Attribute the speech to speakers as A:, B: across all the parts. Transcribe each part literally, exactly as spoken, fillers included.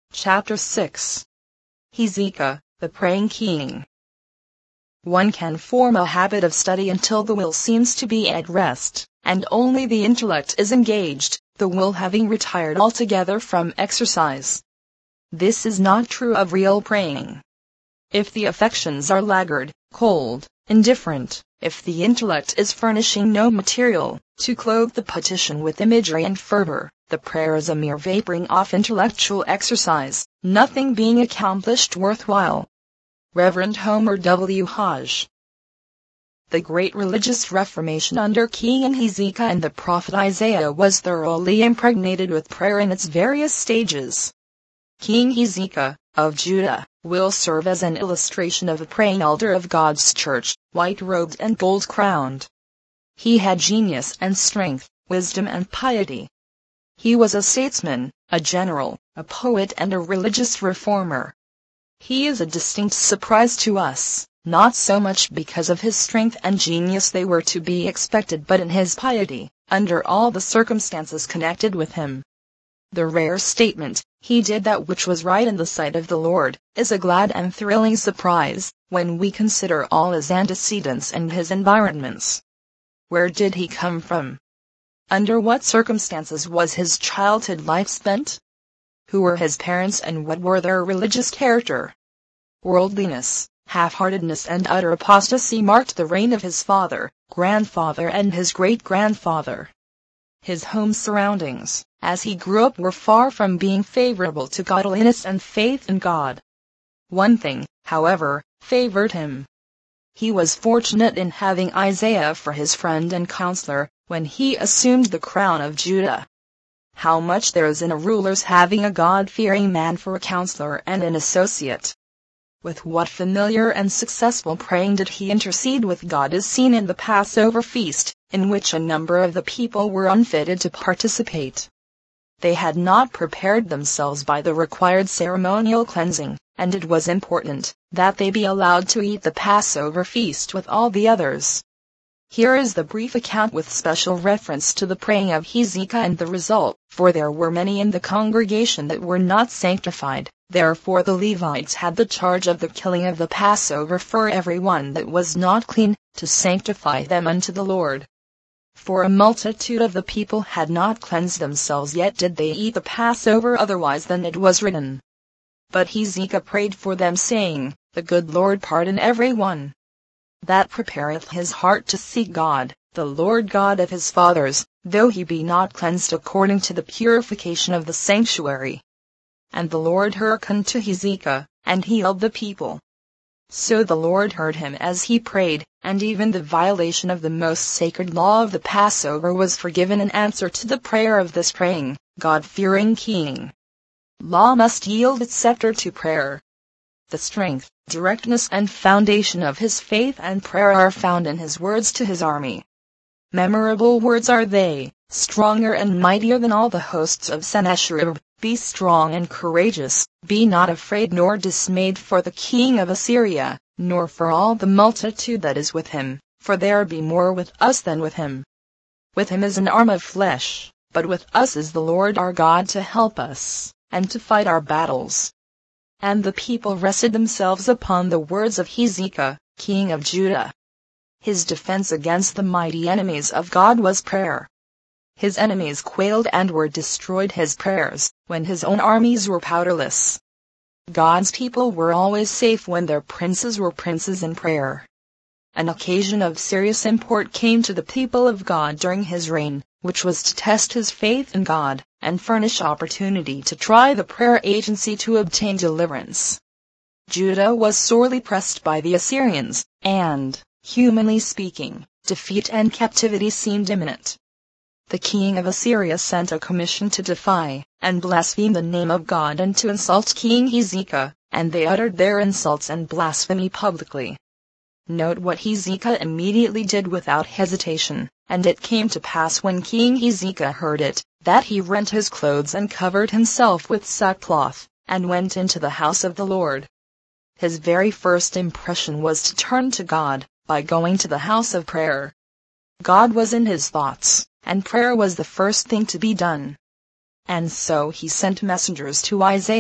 A: Chapter six. Hezekiah, the Praying King. One can form a habit of study until the will seems to be at rest, and only the intellect is engaged, the will having retired altogether from exercise. This is not true of real praying. If the affections are laggard, cold, indifferent, if the intellect is furnishing no material to clothe the petition with imagery and fervor, the prayer is a mere vaporing off intellectual exercise, nothing being accomplished worthwhile. Reverend Homer W. Hodge. The great religious reformation under King Hezekiah and the prophet Isaiah was thoroughly impregnated with prayer in its various stages. King Hezekiah, of Judah, will serve as an illustration of the praying elder of God's church, white-robed and gold-crowned. He had genius and strength, wisdom and piety. He was a statesman, a general, a poet and a religious reformer. He is a distinct surprise to us, not so much because of his strength and genius, they were to be expected, but in his piety, under all the circumstances connected with him. The rare statement, "He did that which was right in the sight of the Lord," is a glad and thrilling surprise, when we consider all his antecedents and his environments. Where did he come from? Under what circumstances was his childhood life spent? Who were his parents and what were their religious character? Worldliness, half-heartedness and utter apostasy marked the reign of his father, grandfather and his great-grandfather. His home surroundings, as he grew up, were far from being favorable to godliness and faith in God. One thing, however, favored him. He was fortunate in having Isaiah for his friend and counselor, when he assumed the crown of Judah. How much there is in a ruler's having a God-fearing man for a counselor and an associate. With what familiar and successful praying did he intercede with God is seen in the Passover feast, in which a number of the people were unfitted to participate. They had not prepared themselves by the required ceremonial cleansing, and it was important that they be allowed to eat the Passover feast with all the others. Here is the brief account with special reference to the praying of Hezekiah and the result, for there were many in the congregation that were not sanctified, therefore the Levites had the charge of the killing of the Passover for every one that was not clean, to sanctify them unto the Lord. For a multitude of the people had not cleansed themselves, yet did they eat the Passover otherwise than it was written. But Hezekiah prayed for them, saying, The good Lord pardon every one that prepareth his heart to seek God, the Lord God of his fathers, though he be not cleansed according to the purification of the sanctuary. And the Lord hearkened to Hezekiah, and healed the people. So the Lord heard him as he prayed, and even the violation of the most sacred law of the Passover was forgiven in answer to the prayer of this praying, God-fearing king. Law must yield its scepter to prayer. The strength, directness and foundation of his faith and prayer are found in his words to his army. Memorable words are they, stronger and mightier than all the hosts of Sennacherib. Be strong and courageous, be not afraid nor dismayed for the king of Assyria, nor for all the multitude that is with him, for there be more with us than with him. With him is an arm of flesh, but with us is the Lord our God to help us, and to fight our battles. And the people rested themselves upon the words of Hezekiah, king of Judah. His defense against the mighty enemies of God was prayer. His enemies quailed and were destroyed his prayers, when his own armies were powerless. God's people were always safe when their princes were princes in prayer. An occasion of serious import came to the people of God during his reign, which was to test his faith in God, and furnish opportunity to try the prayer agency to obtain deliverance. Judah was sorely pressed by the Assyrians, and, humanly speaking, defeat and captivity seemed imminent. The king of Assyria sent a commission to defy and blaspheme the name of God and to insult King Hezekiah, and they uttered their insults and blasphemy publicly. Note what Hezekiah immediately did without hesitation, and it came to pass when King Hezekiah heard it, that he rent his clothes and covered himself with sackcloth, and went into the house of the Lord. His very first impression was to turn to God, by going to the house of prayer. God was in his thoughts, and prayer was the first thing to be done. And so he sent messengers to Isaiah,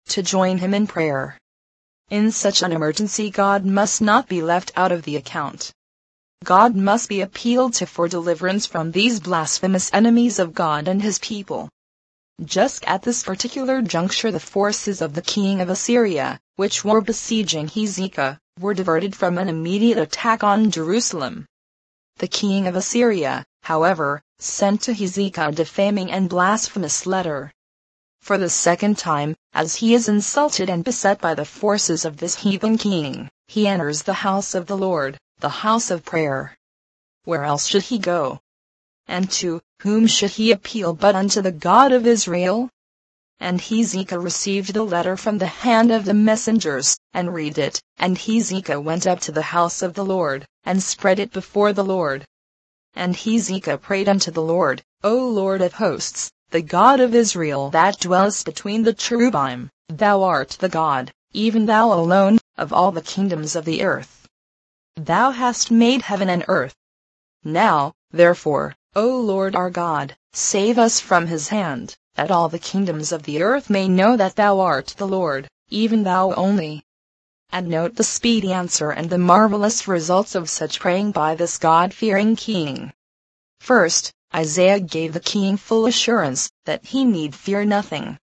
A: to join him in prayer. In such an emergency, God must not be left out of the account. God must be appealed to for deliverance from these blasphemous enemies of God and his people. Just at this particular juncture, the forces of the king of Assyria, which were besieging Hezekiah, were diverted from an immediate attack on Jerusalem. The king of Assyria, however, sent to Hezekiah a defaming and blasphemous letter. For the second time, as he is insulted and beset by the forces of this heathen king, he enters the house of the Lord, the house of prayer. Where else should he go? And to whom should he appeal but unto the God of Israel? And Hezekiah received the letter from the hand of the messengers, and read it, and Hezekiah went up to the house of the Lord, and spread it before the Lord. And Hezekiah prayed unto the Lord, O Lord of hosts, the God of Israel that dwellest between the cherubim, thou art the God, even thou alone, of all the kingdoms of the earth. Thou hast made heaven and earth. Now, therefore, O Lord our God, save us from his hand, that all the kingdoms of the earth may know that thou art the Lord, even thou only. And note the speedy answer and the marvelous results of such praying by this God-fearing king. First, Isaiah gave the king full assurance that he need fear nothing.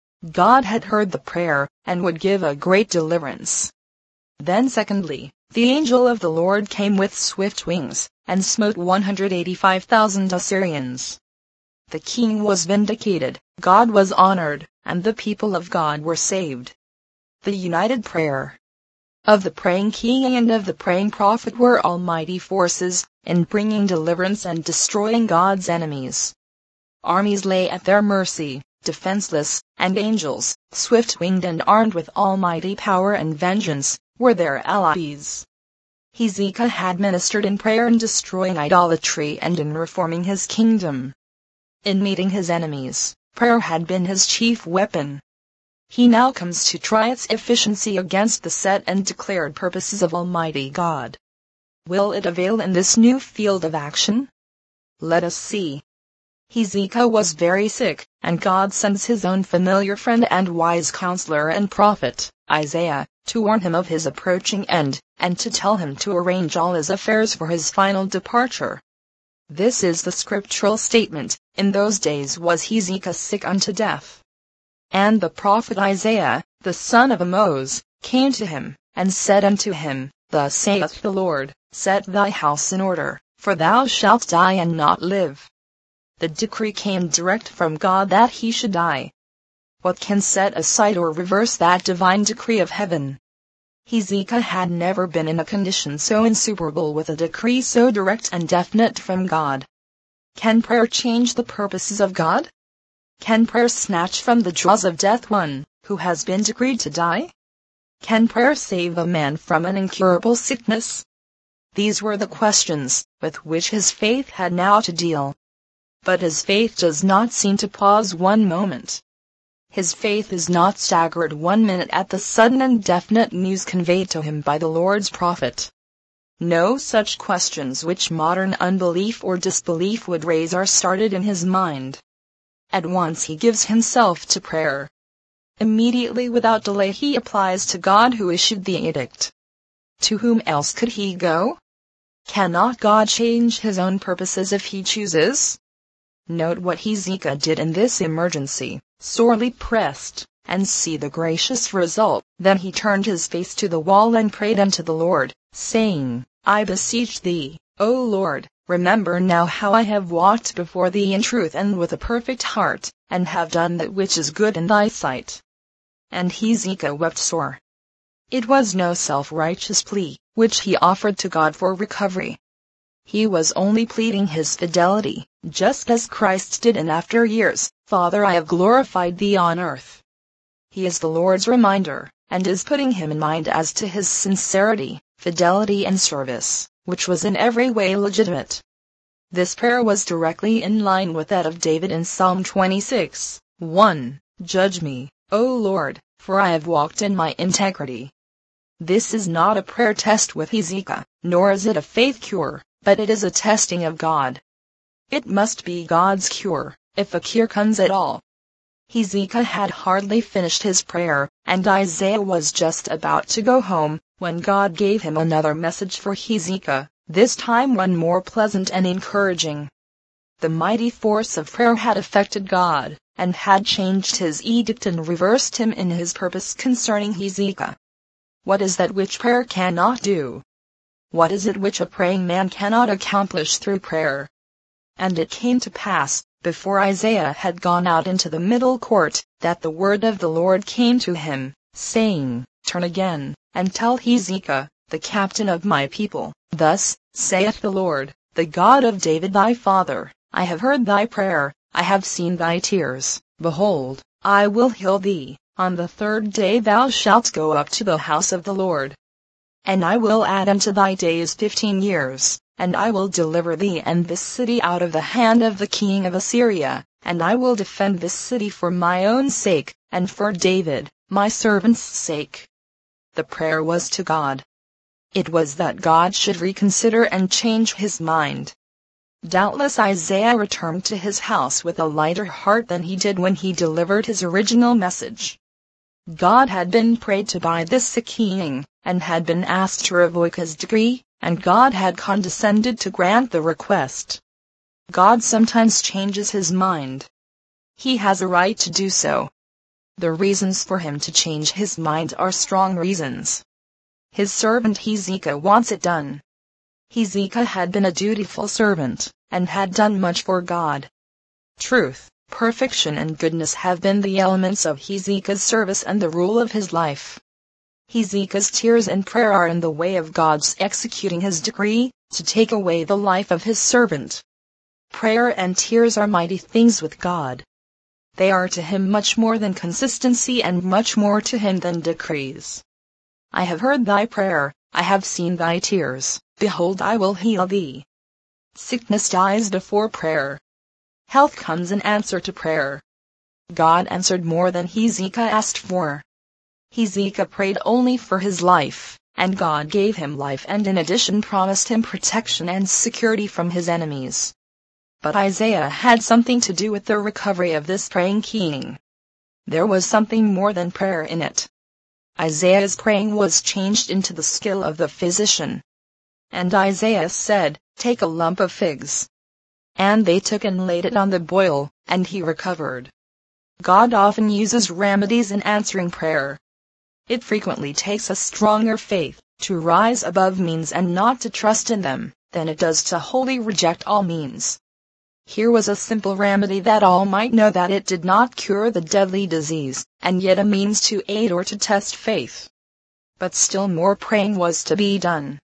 A: God had heard the prayer, and would give a great deliverance. Then secondly, the angel of the Lord came with swift wings, and smote one hundred eighty-five thousand Assyrians. The king was vindicated, God was honored, and the people of God were saved. The united prayer of the praying king and of the praying prophet were almighty forces in bringing deliverance and destroying God's enemies. Armies lay at their mercy, defenseless, and angels, swift-winged and armed with almighty power and vengeance, were their allies. Hezekiah had ministered in prayer in destroying idolatry and in reforming his kingdom. In meeting his enemies, prayer had been his chief weapon. He now comes to try its efficiency against the set and declared purposes of Almighty God. Will it avail in this new field of action? Let us see. Hezekiah was very sick, and God sends his own familiar friend and wise counselor and prophet, Isaiah, to warn him of his approaching end, and to tell him to arrange all his affairs for his final departure. This is the scriptural statement: in those days was Hezekiah sick unto death. And the prophet Isaiah, the son of Amoz, came to him, and said unto him, Thus saith the Lord, Set thy house in order, for thou shalt die and not live. The decree came direct from God that he should die. What can set aside or reverse that divine decree of heaven? Hezekiah had never been in a condition so insuperable with a decree so direct and definite from God. Can prayer change the purposes of God? Can prayer snatch from the jaws of death one who has been decreed to die? Can prayer save a man from an incurable sickness? These were the questions with which his faith had now to deal. But his faith does not seem to pause one moment. His faith is not staggered one minute at the sudden and definite news conveyed to him by the Lord's prophet. No such questions which modern unbelief or disbelief would raise are started in his mind. At once he gives himself to prayer. Immediately, without delay, he applies to God who issued the edict. To whom else could he go? Cannot God change his own purposes if he chooses? Note what Hezekiah did in this emergency, sorely pressed, and see the gracious result. Then he turned his face to the wall and prayed unto the Lord, saying, I beseech thee, O Lord, remember now how I have walked before thee in truth and with a perfect heart, and have done that which is good in thy sight. And Hezekiah wept sore. It was no self-righteous plea, which he offered to God for recovery. He was only pleading his fidelity, just as Christ did in after years, Father, I have glorified thee on earth. He is the Lord's reminder, and is putting him in mind as to his sincerity, fidelity and service, which was in every way legitimate. This prayer was directly in line with that of David in Psalm twenty-six, one, Judge me, O Lord, for I have walked in my integrity. This is not a prayer test with Hezekiah, nor is it a faith cure, but it is a testing of God. It must be God's cure, if a cure comes at all. Hezekiah had hardly finished his prayer, and Isaiah was just about to go home, when God gave him another message for Hezekiah, this time one more pleasant and encouraging. The mighty force of prayer had affected God, and had changed his edict and reversed him in his purpose concerning Hezekiah. What is that which prayer cannot do? What is it which a praying man cannot accomplish through prayer? And it came to pass, before Isaiah had gone out into the middle court, that the word of the Lord came to him, saying, Turn again, and tell Hezekiah, the captain of my people, Thus saith the Lord, the God of David thy father, I have heard thy prayer, I have seen thy tears, behold, I will heal thee, on the third day thou shalt go up to the house of the Lord. And I will add unto thy days fifteen years, and I will deliver thee and this city out of the hand of the king of Assyria, and I will defend this city for my own sake, and for David, my servant's sake. The prayer was to God. It was that God should reconsider and change his mind. Doubtless Isaiah returned to his house with a lighter heart than he did when he delivered his original message. God had been prayed to by this sick king, and had been asked to revoke his decree, and God had condescended to grant the request. God sometimes changes his mind. He has a right to do so. The reasons for him to change his mind are strong reasons. His servant Hezekiah wants it done. Hezekiah had been a dutiful servant, and had done much for God. Truth, perfection and goodness have been the elements of Hezekiah's service and the rule of his life. Hezekiah's tears and prayer are in the way of God's executing his decree, to take away the life of his servant. Prayer and tears are mighty things with God. They are to him much more than consistency and much more to him than decrees. I have heard thy prayer, I have seen thy tears, behold I will heal thee. Sickness dies before prayer. Health comes in answer to prayer. God answered more than Hezekiah asked for. Hezekiah prayed only for his life, and God gave him life and in addition promised him protection and security from his enemies. But Isaiah had something to do with the recovery of this praying king. There was something more than prayer in it. Isaiah's praying was changed into the skill of the physician. And Isaiah said, Take a lump of figs. And they took and laid it on the boil, and he recovered. God often uses remedies in answering prayer. It frequently takes a stronger faith to rise above means and not to trust in them, than it does to wholly reject all means. Here was a simple remedy that all might know that it did not cure the deadly disease, and yet a means to aid or to test faith. But still more praying was to be done.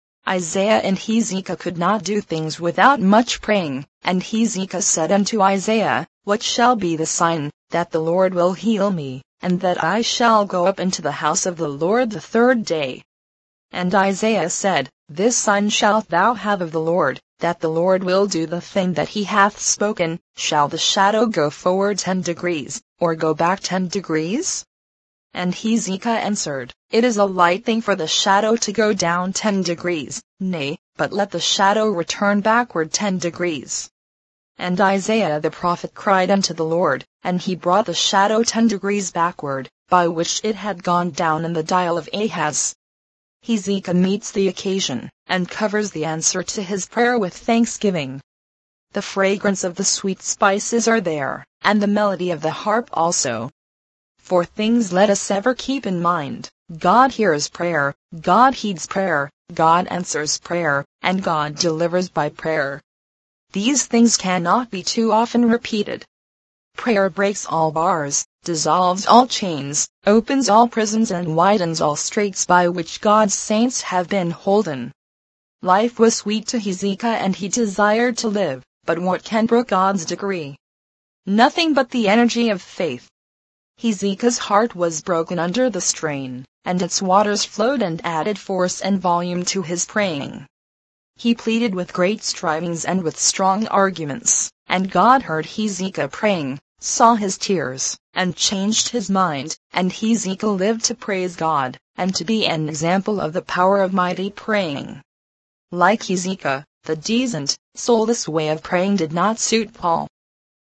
A: Isaiah and Hezekiah could not do things without much praying, and Hezekiah said unto Isaiah, What shall be the sign, that the Lord will heal me, and that I shall go up into the house of the Lord the third day? And Isaiah said, This sign shalt thou have of the Lord, that the Lord will do the thing that he hath spoken. Shall the shadow go forward ten degrees, or go back ten degrees? And Hezekiah answered, It is a light thing for the shadow to go down ten degrees, nay, but let the shadow return backward ten degrees. And Isaiah the prophet cried unto the Lord, and he brought the shadow ten degrees backward, by which it had gone down in the dial of Ahaz. Hezekiah meets the occasion, and covers the answer to his prayer with thanksgiving. The fragrance of the sweet spices are there, and the melody of the harp also. Four things let us ever keep in mind: God hears prayer, God heeds prayer, God answers prayer, and God delivers by prayer. These things cannot be too often repeated. Prayer breaks all bars, dissolves all chains, opens all prisons and widens all straits by which God's saints have been holden. Life was sweet to Hezekiah and he desired to live, but what can brook God's decree? Nothing but the energy of faith. Hezekiah's heart was broken under the strain, and its waters flowed and added force and volume to his praying. He pleaded with great strivings and with strong arguments, and God heard Hezekiah praying, saw his tears, and changed his mind, and Hezekiah lived to praise God, and to be an example of the power of mighty praying. Like Hezekiah, the decent, soulless way of praying did not suit Paul.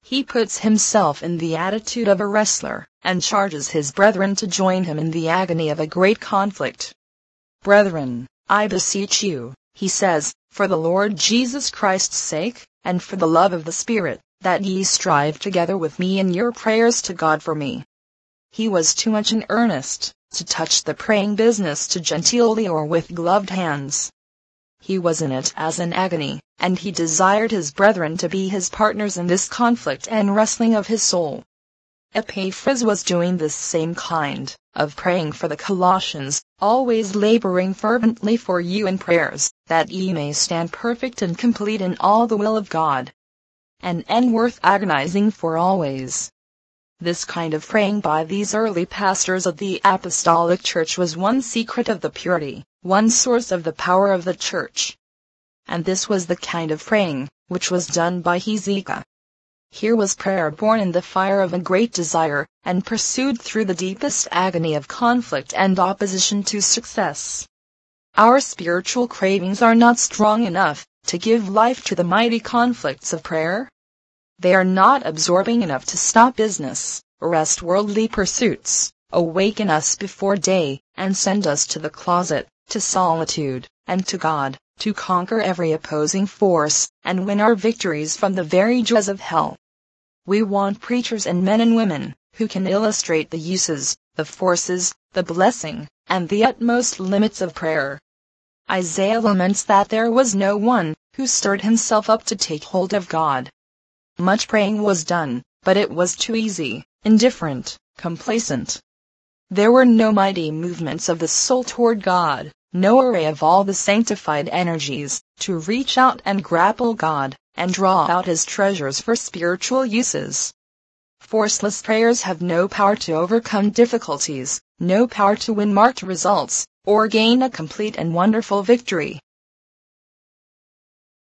A: He puts himself in the attitude of a wrestler, and charges his brethren to join him in the agony of a great conflict. "Brethren, I beseech you," he says, "for the Lord Jesus Christ's sake, and for the love of the Spirit, that ye strive together with me in your prayers to God for me." He was too much in earnest to touch the praying business too genteelly or with gloved hands. He was in it as an agony, and he desired his brethren to be his partners in this conflict and wrestling of his soul. Epaphras was doing this same kind of praying for the Colossians, always laboring fervently for you in prayers, that ye may stand perfect and complete in all the will of God. An end worth agonizing for always. This kind of praying by these early pastors of the Apostolic Church was one secret of the purity, one source of the power of the Church. And this was the kind of praying which was done by Hezekiah. Here was prayer born in the fire of a great desire, and pursued through the deepest agony of conflict and opposition to success. Our spiritual cravings are not strong enough to give life to the mighty conflicts of prayer. They are not absorbing enough to stop business, arrest worldly pursuits, awaken us before day, and send us to the closet, to solitude, and to God, to conquer every opposing force, and win our victories from the very jaws of hell. We want preachers and men and women, who can illustrate the uses, the forces, the blessing, and the utmost limits of prayer. Isaiah laments that there was no one who stirred himself up to take hold of God. Much praying was done, but it was too easy, indifferent, complacent. There were no mighty movements of the soul toward God, no array of all the sanctified energies, to reach out and grapple God, and draw out his treasures for spiritual uses. Forceless prayers have no power to overcome difficulties, no power to win marked results, or gain a complete and wonderful victory.